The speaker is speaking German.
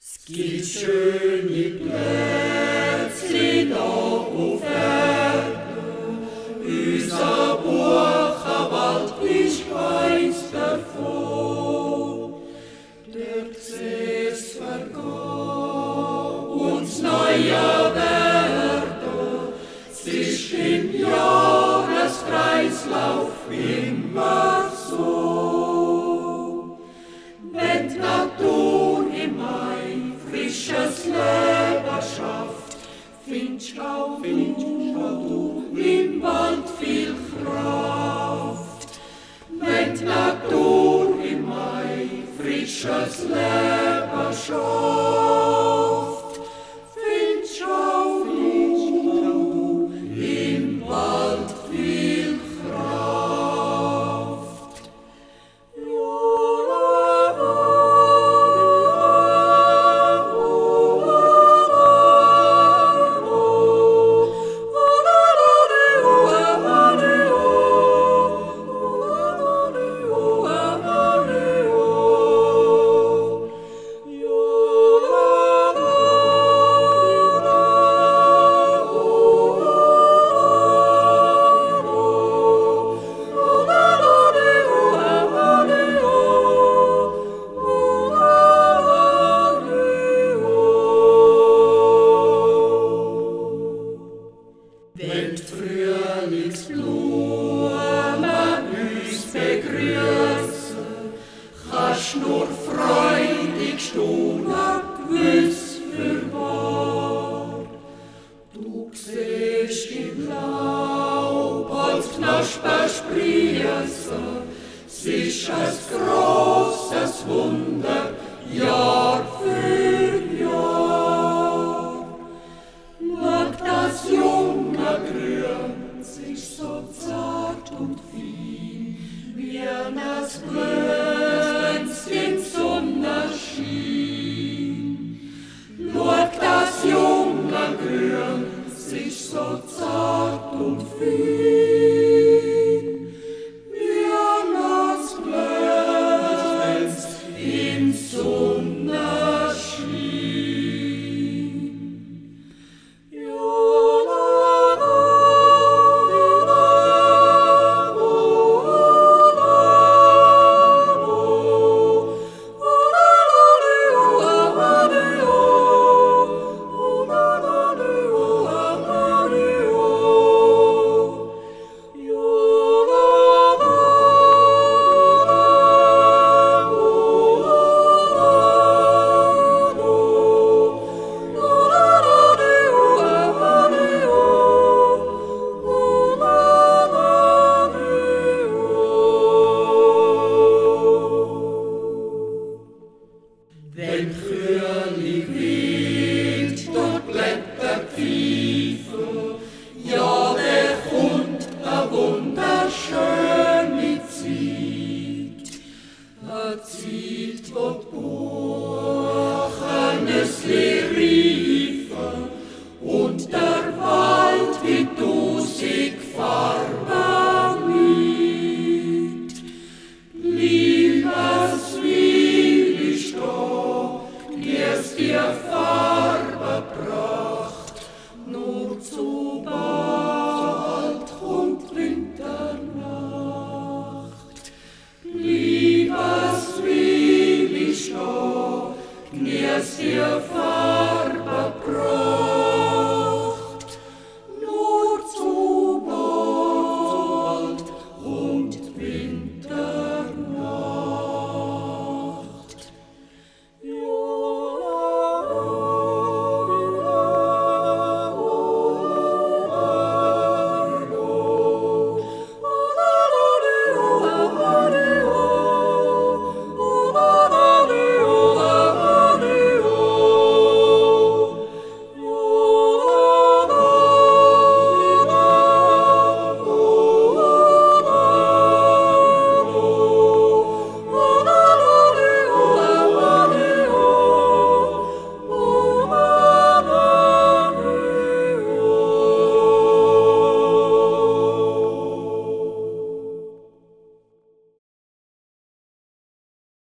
Gibt schöne Plätzchen da auf Erden, unser Buchenwald ist eins davon. Dort seh's vergehen, uns neue werden, sich im Jahreskreislauf immer so. Wenn die Natur im Mai frisches Leben schafft, findest auch du im Wald viel Kraft. Wenn die Natur im Mai frisches Leben schafft, findest auch du im Wald viel Kraft. Wenn die Frühlingsblumen uns begrüßen, kannst nur freudig staunen, gewiss fürwahr. Du siehst im Laub als Knospen sprießen, es ist ein grosses Wunder, Jahr für Jahr. Schau das junge Grün, es ist so zart und fein, wie es glänzt im Sonnenschein. Schau das junge Grün, es ist so zart und fein, wie es glänzt im Sonnenschein. Wenn Frühling winkt, dort Blätter pfeifen, ja, der kommt a wunderschöne Zeit. A Zeit, wo die Buchernüssli reifen und der Wald wie tausend Farben nimmt. Liebeswil ist da, die es dir Farbe bracht, nur zu bald kommt Winternacht. Liebeswil ist da, die es dir Farbe bracht.